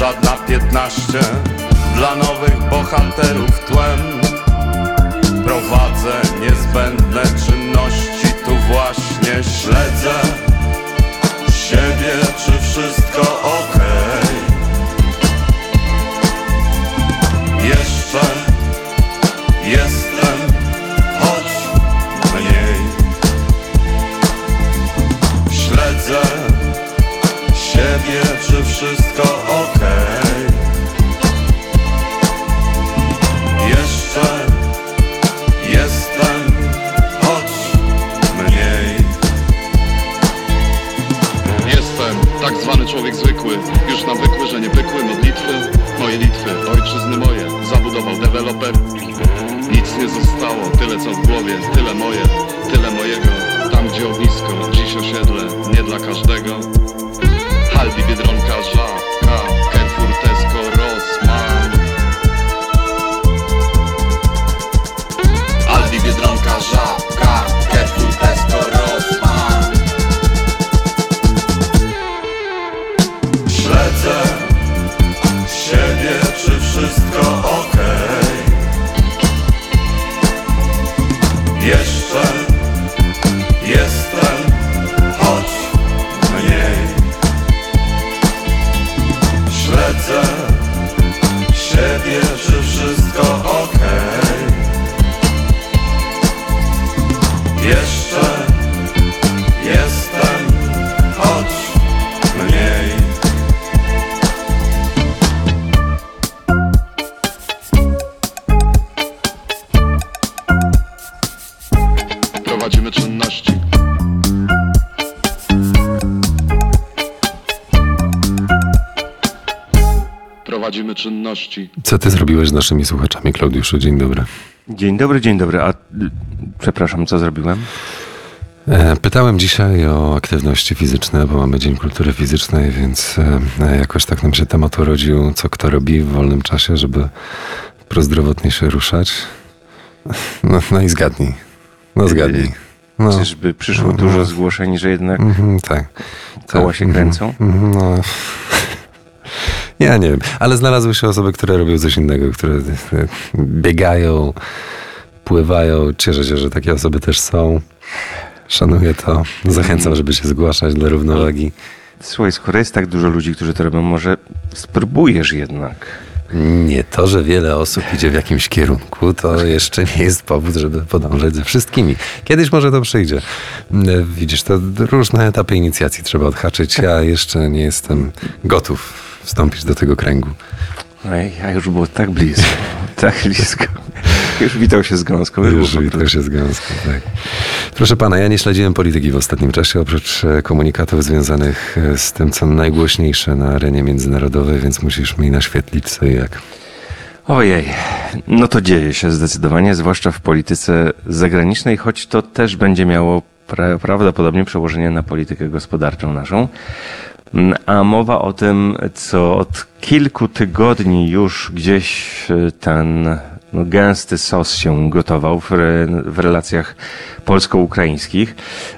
żadna 15 dla nowych bohaterów tłem. Prowadzę niezbędne czynności, tu właśnie śledzę siebie, czy wszystko okej. Jeszcze jestem, choć mniej. Śledzę siebie, czy wszystko okej. Jeszcze jestem, choć mniej. Jestem tak zwany człowiek zwykły, już nawykły, że nie pykły modlitwy. Moje Litwy, ojczyzny moje, zabudował deweloper. Nic nie zostało, tyle co w głowie, tyle moje, tyle mojego. Tam gdzie ognisko, dziś osiedle, nie dla każdego. Aldi, Biedronka, Żabka, Carrefour, Tesco, Rossmann. Aldi, Biedronka, Żabka, Carrefour, Tesco, Rossmann. Śledzę siebie, czy wszystko okej. Jeszcze jestem, choć mniej. Śledzę siebie, czy wszystko okej. Jeszcze jestem, choć mniej. Prowadzimy czynności. Prowadzimy czynności. Co ty zrobiłeś z naszymi słuchaczami, Klaudiuszu? Dzień dobry. Dzień dobry, dzień dobry. Przepraszam, co zrobiłem? Pytałem dzisiaj o aktywności fizyczne, bo mamy Dzień Kultury Fizycznej, więc jakoś tak nam się temat urodził, co kto robi w wolnym czasie, żeby prozdrowotnie się ruszać. No i zgadnij. No zgadnij. No. Czyżby przyszło dużo zgłoszeń, że jednak Tak. koła się kręcą? No. Ja nie wiem, ale znalazły się osoby, które robią coś innego, które biegają, pływają. Cieszę się, że takie osoby też są. Szanuję to. Zachęcam, żeby się zgłaszać dla równowagi. Słuchaj, skoro jest tak dużo ludzi, którzy to robią, może spróbujesz jednak. Nie to, że wiele osób idzie w jakimś kierunku, to jeszcze nie jest powód, żeby podążać ze wszystkimi. Kiedyś może to przyjdzie. Widzisz, to różne etapy inicjacji trzeba odhaczyć. Ja jeszcze nie jestem gotów wstąpić do tego kręgu. A już było tak blisko, tak blisko. Już witał się z gąską. Już witał się z gąską, tak. Proszę pana, ja nie śledziłem polityki w ostatnim czasie, oprócz komunikatów związanych z tym, co najgłośniejsze na arenie międzynarodowej, więc musisz mi naświetlić co i jak. Ojej, no to dzieje się zdecydowanie, zwłaszcza w polityce zagranicznej, choć to też będzie miało prawdopodobnie przełożenie na politykę gospodarczą naszą. A mowa o tym, co od kilku tygodni już gdzieś ten gęsty sos się gotował w relacjach polsko-ukraińskich.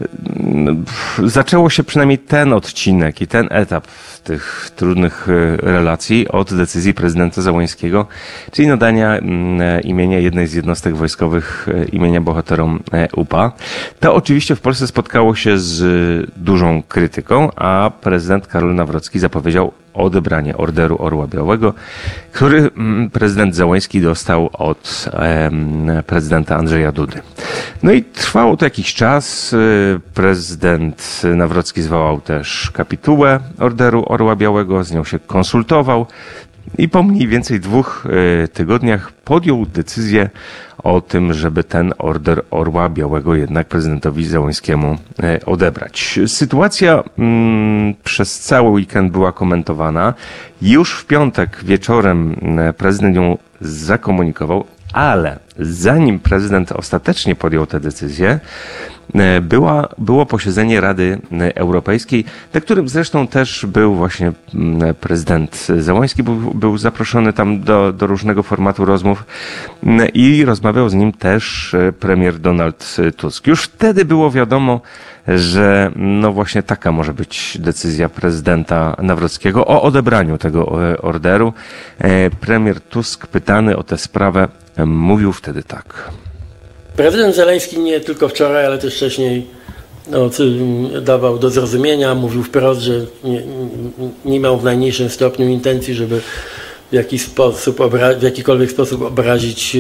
Zaczęło się przynajmniej ten odcinek i ten etap tych trudnych relacji od decyzji prezydenta Zełenskiego, czyli nadania imienia jednej z jednostek wojskowych, imienia bohaterom UPA. To oczywiście w Polsce spotkało się z dużą krytyką, a prezydent Karol Nawrocki zapowiedział odebranie Orderu Orła Białego, który prezydent Zełenski dostał od prezydenta Andrzeja Dudy. No i trwało to jakiś czas. Prezydent Nawrocki zwołał też kapitułę Orderu Orła Białego, z nią się konsultował i po mniej więcej 2 tygodniach podjął decyzję o tym, żeby ten Order Orła Białego jednak prezydentowi Zełenskiemu odebrać. Sytuacja przez cały weekend była komentowana. Już w piątek wieczorem prezydent ją zakomunikował, ale zanim prezydent ostatecznie podjął tę decyzję, było posiedzenie Rady Europejskiej, na którym zresztą też był właśnie prezydent Zełański, był zaproszony tam do różnego formatu rozmów i rozmawiał z nim też premier Donald Tusk. Już wtedy było wiadomo, że no właśnie taka może być decyzja prezydenta Nawrockiego o odebraniu tego orderu. Premier Tusk, pytany o tę sprawę, mówił wtedy tak. Prezydent Zeleński nie tylko wczoraj, ale też wcześniej dawał do zrozumienia, mówił wprost, że nie miał w najmniejszym stopniu intencji, żeby w jakikolwiek sposób obrazić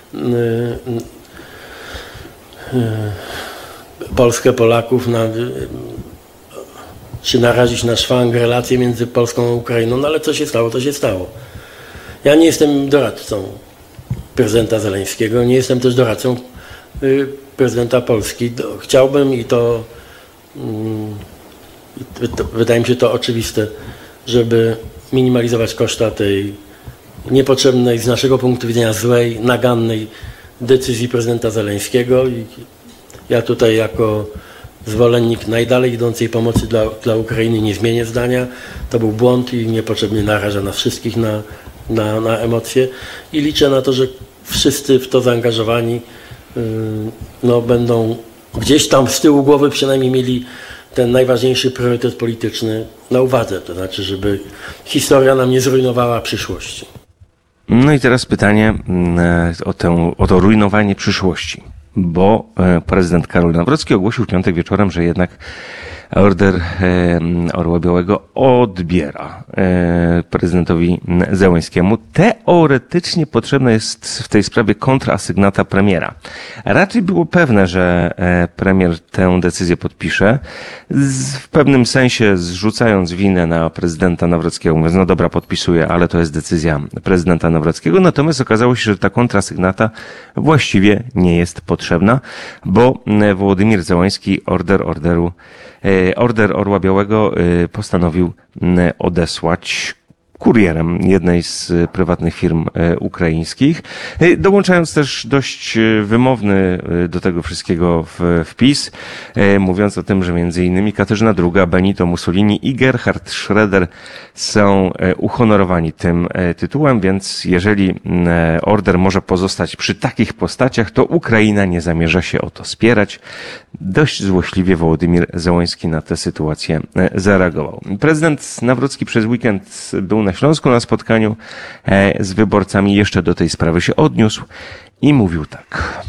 Polskę, Polaków, czy narazić na szwank relacje między Polską a Ukrainą. No ale co się stało, to się stało. Ja nie jestem doradcą prezydenta Zeleńskiego, nie jestem też doradcą prezydenta Polski. Chciałbym i to wydaje mi się to oczywiste, żeby minimalizować koszta tej niepotrzebnej, z naszego punktu widzenia złej, nagannej decyzji prezydenta Zeleńskiego. I ja tutaj jako zwolennik najdalej idącej pomocy dla Ukrainy nie zmienię zdania. To był błąd i niepotrzebnie naraża nas wszystkich na emocje i liczę na to, że wszyscy w to zaangażowani będą gdzieś tam z tyłu głowy przynajmniej mieli ten najważniejszy priorytet polityczny na uwadze, to znaczy, żeby historia nam nie zrujnowała przyszłości. No i teraz pytanie o to rujnowanie przyszłości, bo prezydent Karol Nawrocki ogłosił w piątek wieczorem, że jednak order Orła Białego odbiera prezydentowi Zełańskiemu. Teoretycznie potrzebna jest w tej sprawie kontrasygnata premiera. Raczej było pewne, że premier tę decyzję podpisze, w pewnym sensie zrzucając winę na prezydenta Nawrockiego, mówiąc, no dobra, podpisuję, ale to jest decyzja prezydenta Nawrockiego. Natomiast okazało się, że ta kontrasygnata właściwie nie jest potrzebna, bo Wołodymir Zełański order Orła Białego postanowił odesłać kurierem jednej z prywatnych firm ukraińskich, dołączając też dość wymowny do tego wszystkiego wpis, mówiąc o tym, że między innymi Katarzyna II, Benito Mussolini i Gerhard Schröder są uhonorowani tym tytułem, więc jeżeli order może pozostać przy takich postaciach, to Ukraina nie zamierza się o to spierać. Dość złośliwie Wołodymir Zełański na tę sytuację zareagował. Prezydent Nawrocki przez weekend był na Śląsku na spotkaniu z wyborcami, jeszcze do tej sprawy się odniósł i mówił tak.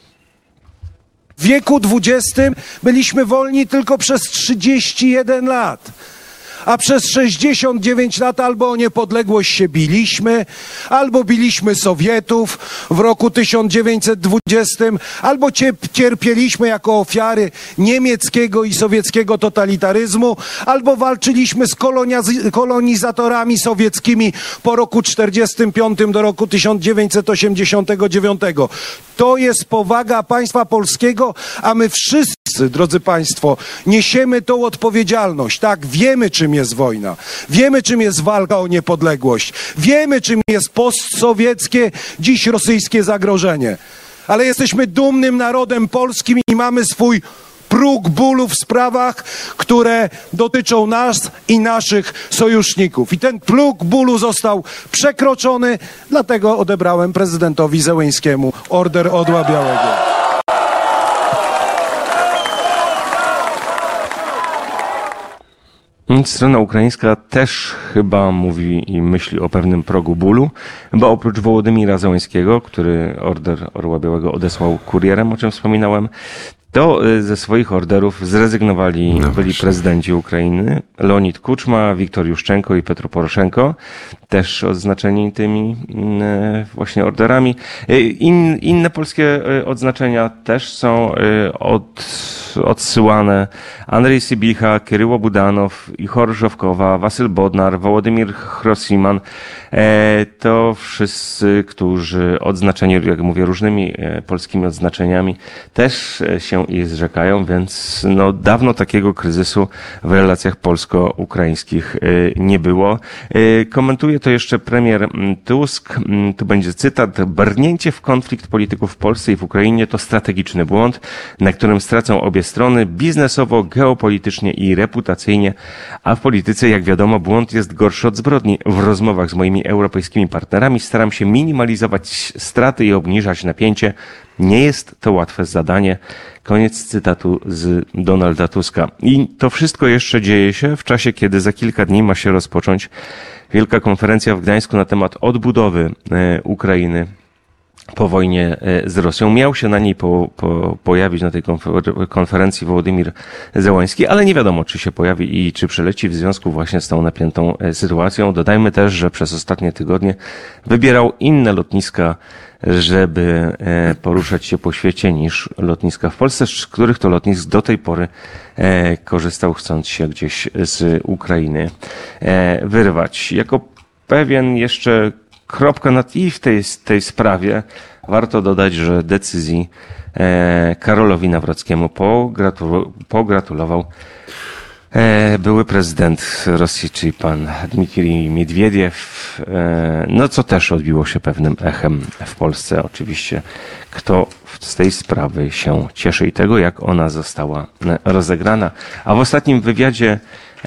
W wieku XX byliśmy wolni tylko przez 31 lat. A przez 69 lat albo o niepodległość się biliśmy, albo biliśmy Sowietów w roku 1920, albo cierpieliśmy jako ofiary niemieckiego i sowieckiego totalitaryzmu, albo walczyliśmy z kolonizatorami sowieckimi po roku 1945 do roku 1989. To jest powaga państwa polskiego, a my wszyscy, drodzy państwo, niesiemy tą odpowiedzialność. Tak, wiemy, czym jest wojna. Wiemy, czym jest walka o niepodległość. Wiemy, czym jest postsowieckie, dziś rosyjskie zagrożenie. Ale jesteśmy dumnym narodem polskim i mamy swój próg bólu w sprawach, które dotyczą nas i naszych sojuszników. I ten próg bólu został przekroczony, dlatego odebrałem prezydentowi Zełańskiemu order Orła Białego. Strona ukraińska też chyba mówi i myśli o pewnym progu bólu, bo oprócz Wołodymira Zełańskiego, który order Orła Białego odesłał kurierem, o czym wspominałem, to ze swoich orderów zrezygnowali byli prezydenci Ukrainy, Leonid Kuczma, Wiktor Juszczenko i Petro Poroszenko, też odznaczeni tymi właśnie orderami. Inne polskie odznaczenia też są odsyłane. Andrzej Sybicha, Kiryło Budanow, Ihor Żowkowa, Wasyl Bodnar, Wołodymir Chrosiman. To wszyscy, którzy odznaczeni, jak mówię, różnymi polskimi odznaczeniami, też się i zrzekają, więc no, dawno takiego kryzysu w relacjach polsko-ukraińskich nie było. Komentuje to jeszcze premier Tusk. Tu będzie cytat. Brnięcie w konflikt polityków w Polsce i w Ukrainie to strategiczny błąd, na którym stracą obie strony biznesowo, geopolitycznie i reputacyjnie, a w polityce, jak wiadomo, błąd jest gorszy od zbrodni. W rozmowach z moimi europejskimi partnerami staram się minimalizować straty i obniżać napięcie. Nie jest to łatwe zadanie. Koniec cytatu z Donalda Tuska. I to wszystko jeszcze dzieje się w czasie, kiedy za kilka dni ma się rozpocząć wielka konferencja w Gdańsku na temat odbudowy Ukrainy po wojnie z Rosją. Miał się na niej pojawić na tej konferencji Wołodymyr Zełański, ale nie wiadomo, czy się pojawi i czy przyleci w związku właśnie z tą napiętą sytuacją. Dodajmy też, że przez ostatnie tygodnie wybierał inne lotniska, żeby poruszać się po świecie niż lotniska w Polsce, z których to lotnisk do tej pory korzystał, chcąc się gdzieś z Ukrainy wyrwać. Jako pewien jeszcze kropka nad i w tej sprawie warto dodać, że decyzji Karolowi Nawrockiemu pogratulował były prezydent Rosji, czyli pan Dmitrij Miedwiediew, no co też odbiło się pewnym echem w Polsce. Oczywiście kto z tej sprawy się cieszy i tego, jak ona została rozegrana. A w ostatnim wywiadzie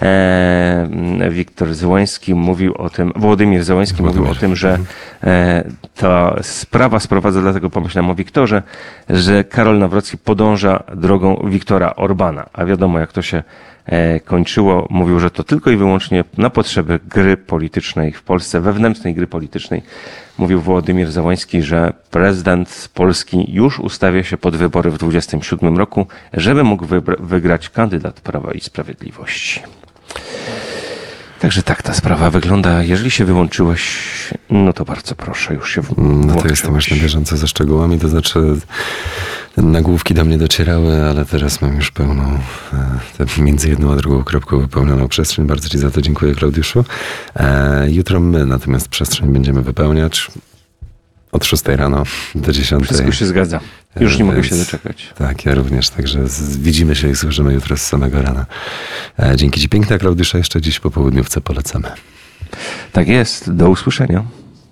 Wołodymyr Zełański mówił o tym, że ta sprawa sprowadza, dlatego pomyślałem o Wiktorze, że Karol Nawrocki podąża drogą Viktora Orbana. A wiadomo, jak to się kończyło. Mówił, że to tylko i wyłącznie na potrzeby gry politycznej w Polsce, wewnętrznej gry politycznej. Mówił Wołodymyr Zełański, że prezydent Polski już ustawia się pod wybory w 2027 roku, żeby mógł wygrać kandydat Prawa i Sprawiedliwości. Także tak ta sprawa wygląda. Jeżeli się wyłączyłeś, no to bardzo proszę, już się włączyłeś. No to jestem już na bieżąco ze szczegółami, to znaczy nagłówki do mnie docierały, ale teraz mam już pełną, między jedną a drugą kropką wypełnioną przestrzeń. Bardzo Ci za to dziękuję, Klaudiuszu. Jutro my natomiast przestrzeń będziemy wypełniać od 6 rano do 10. Wszystko się zgadza. Już nie mogę się doczekać. Tak, ja również. Także widzimy się i słyszymy jutro z samego rana. Dzięki Ci piękne, Klaudiusza. Jeszcze dziś po południówce polecamy. Tak jest. Do usłyszenia.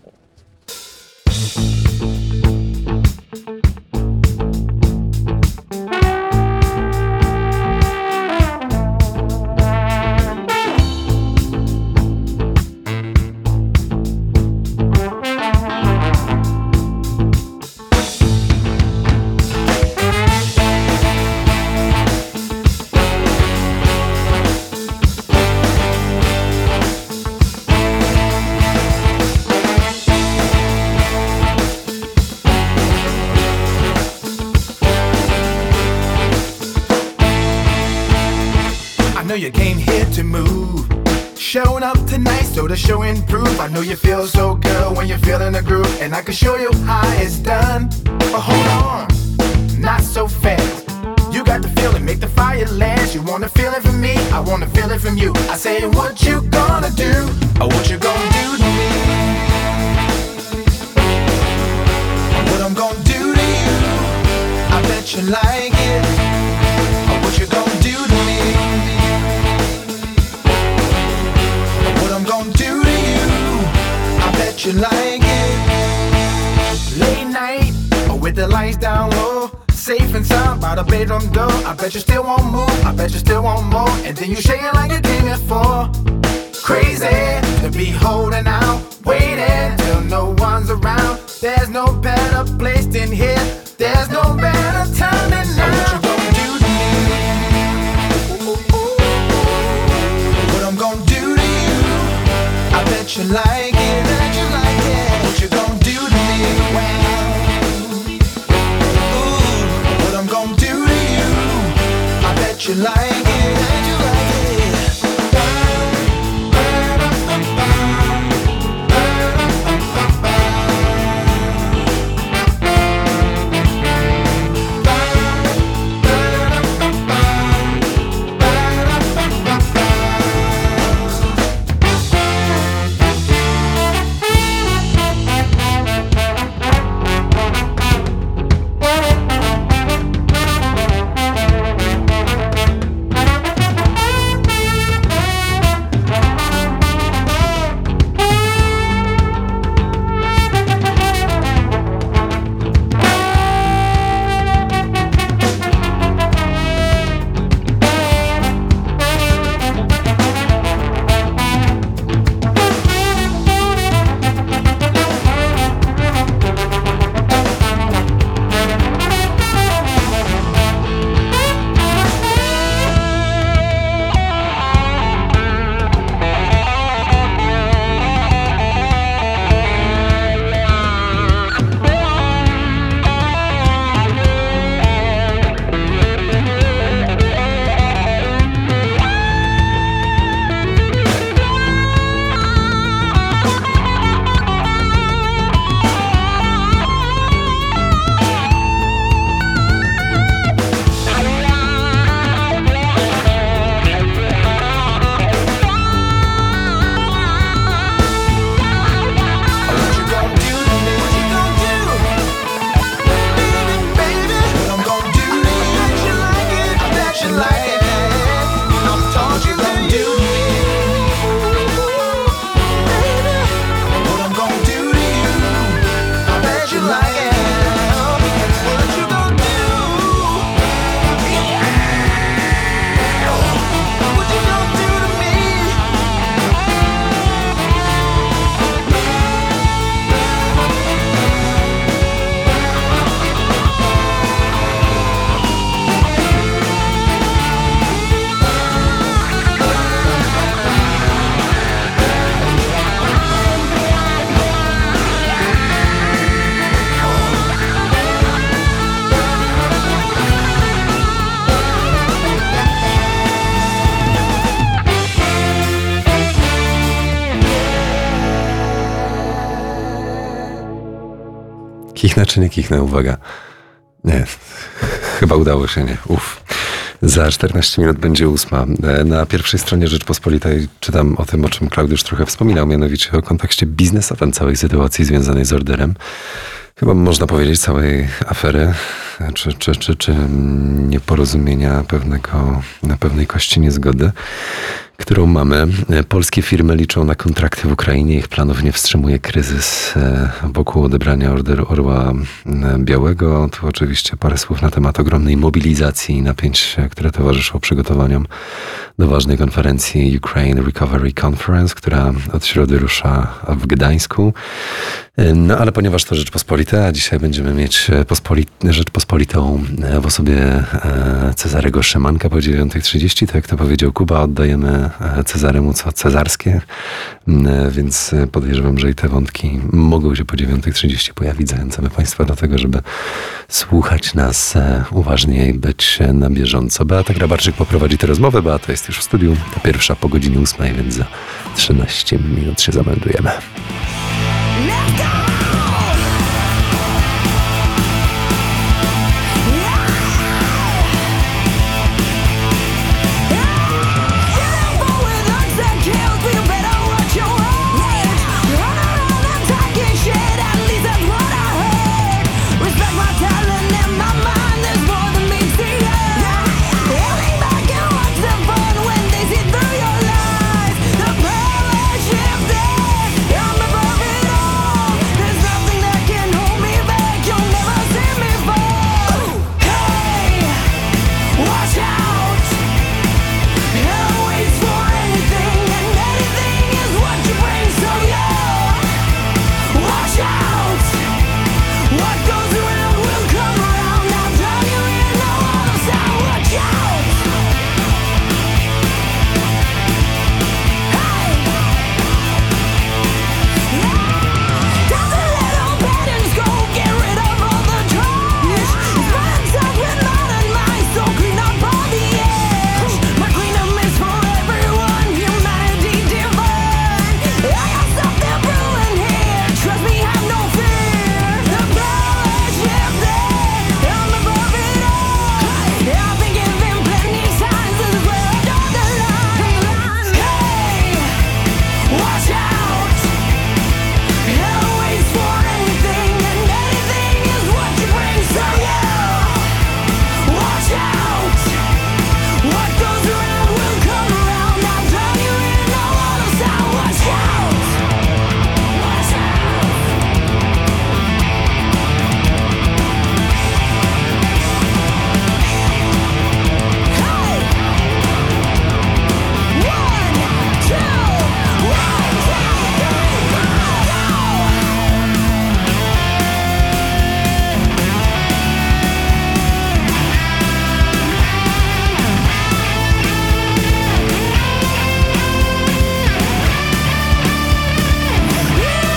You came here to move, showing up tonight so the show improve. I know you feel so good when you're feeling the groove, and I can show you how it's done. But hold on, not so fast. You got the feeling, make the fire last. You wanna feel it from me, I wanna feel it from you. I say, what you gonna do, or what you gonna do to me? What I'm gonna do to you, I bet you like it. Or what you gonna do to me? You like it. Late night, with the lights down low, safe and sound by the bedroom door. I bet you still won't move, I bet you still want more. And then you shake it like you came here for. Crazy to be holding out, waiting till no one's around. There's no better place than here, there's no better time than now. What you gonna do to me? What I'm gonna do to you, I bet you like it. What you gonna do to me? Ooh, what I'm gonna do to you, I bet you like it. Kichnę czy nie kichnę? Uwaga. Nie, chyba udało się, nie. Za 14 minut będzie 8. Na pierwszej stronie Rzeczpospolitej czytam o tym, o czym Klaudiusz trochę wspominał, mianowicie o kontekście biznesowym całej sytuacji związanej z orderem. Chyba można powiedzieć całej afery, czy nieporozumienia pewnej kości niezgody, którą mamy. Polskie firmy liczą na kontrakty w Ukrainie. Ich planów nie wstrzymuje kryzys wokół odebrania orderu Orła Białego. Tu oczywiście parę słów na temat ogromnej mobilizacji i napięć, które towarzyszą przygotowaniom do ważnej konferencji Ukraine Recovery Conference, która od środy rusza w Gdańsku. No ale ponieważ to Rzeczpospolita, a dzisiaj będziemy mieć Rzeczpospolitą w osobie Cezarego Szymanka po 9:30, to jak to powiedział Kuba, oddajemy Cezaremu co cezarskie, więc podejrzewam, że i te wątki mogą się po 9:30 pojawić. Zachęcamy Państwa do tego, żeby słuchać nas uważnie i być na bieżąco. Beata Grabarczyk poprowadzi tę rozmowę. Beata jest już w studiu. Ta pierwsza po godzinie 8, więc za 13 minut się zameldujemy.